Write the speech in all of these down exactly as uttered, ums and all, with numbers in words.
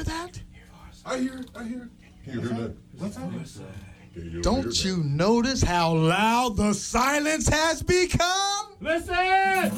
hear that? I hear it. I hear it. You hear that? What's that? You Don't you notice how loud the silence has become? Listen!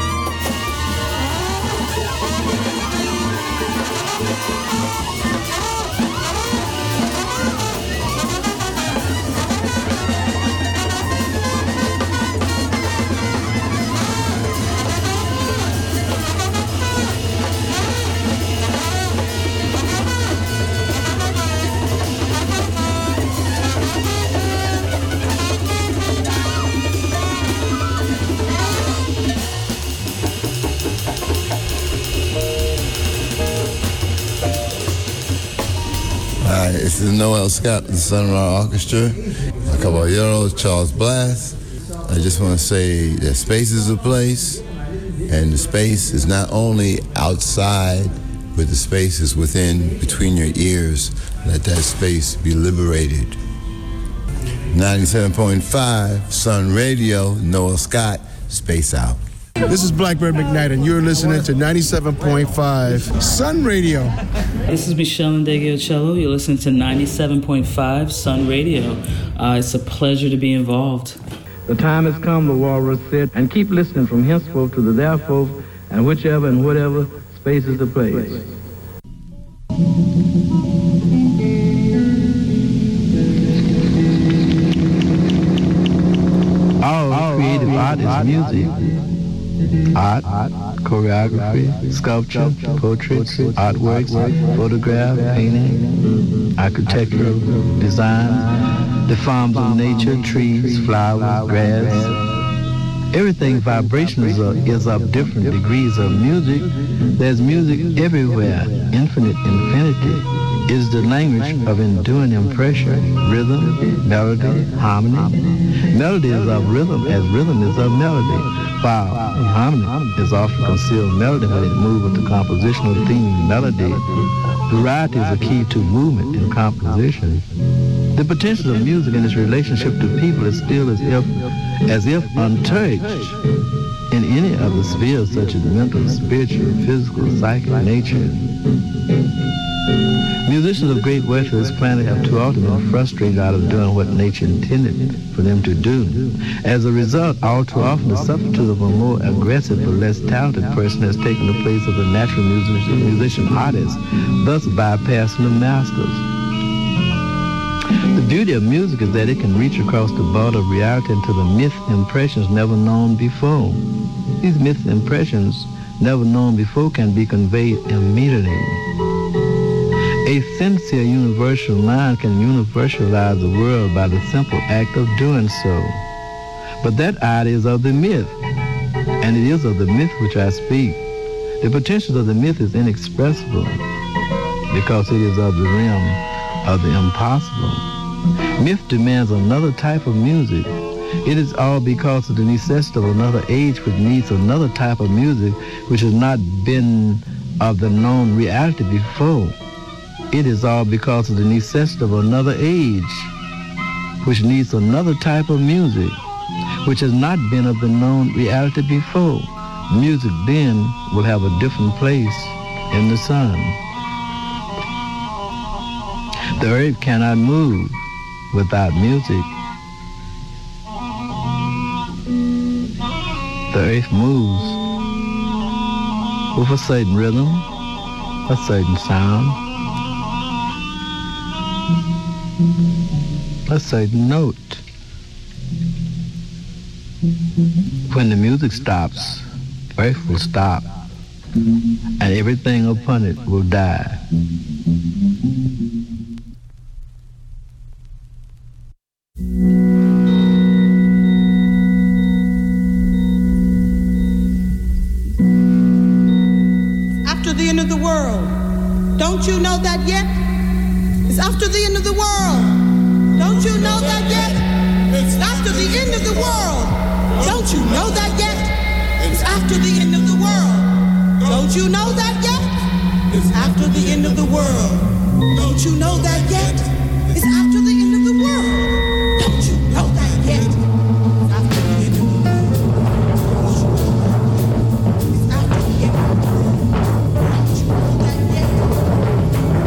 Hi, this is Noel Scott, the Sunrise Orchestra, a caballeros, Charles Blass. I just want to say that space is a place, and the space is not only outside, but the space is within, between your ears. Let that space be liberated. ninety-seven point five, Sun Radio, Noel Scott, Space Out. This is Blackbird McKnight, and you're listening to ninety-seven point five Sun Radio. This is Michelle Ndegeocello. You're listening to ninety-seven point five Sun Radio. Uh, it's a pleasure to be involved. The time has come, the walrus said, and keep listening from henceforth to the thereforth, and whichever and whatever space is the place. All creative art is music. Art, choreography, sculpture, portraits, artworks, photograph, painting, architectural design, the forms of nature, trees, flowers, grass. Everything vibrational is of, is of different degrees of music. There's music everywhere. Infinite infinity is the language of enduring impression, rhythm, melody, harmony. Melody is of rhythm as rhythm is of melody. While harmony is often concealed melody when it moves with the compositional theme melody. Variety is a key to movement in composition. The potential of music and its relationship to people is still as if, as if untouched in any of the spheres such as mental, spiritual, physical, psychic, nature. Musicians of great wealth of this planet have too often been frustrated out of doing what nature intended for them to do. As a result, all too often the substitute of a more aggressive but less talented person has taken the place of the natural musician, musician artist, thus bypassing the masters. The beauty of music is that it can reach across the border of reality into the myth impressions never known before. These myth impressions never known before can be conveyed immediately. A sincere universal mind can universalize the world by the simple act of doing so. But that idea is of the myth, and it is of the myth which I speak. The potential of the myth is inexpressible because it is of the realm of the impossible. Myth demands another type of music. It is all because of the necessity of another age which needs another type of music which has not been of the known reality before. It is all because of the necessity of another age, which needs another type of music, which has not been of the known reality before. Music then will have a different place in the sun. The earth cannot move without music. The earth moves with a certain rhythm, a certain sound, a certain note. When the music stops, earth will stop, and everything upon it will die. After the end of the world, don't you know that yet? It's after the end of the world. Don't you know that yet? It's after the end of the world. Don't you know that yet? It's after the end of the world. Don't you know that yet? It's after the end of the world. Don't you know that yet? It's after the end of the world. Don't you know that yet? It's after the end of the world. It's after the end of the world. Don't you know that yet?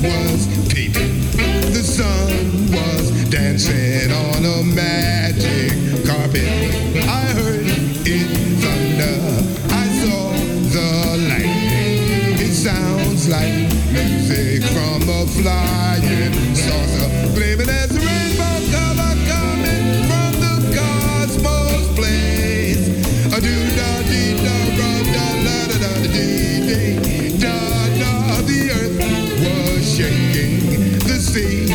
was peeping. The sun was dancing on a magic carpet. I heard it thunder. I saw the lightning. It sounds like music from a flying saucer, gleaming as a rainbow color coming from the cosmos place. A do da dee da ra da la da da dee dee da da. The earth was shaking. The sea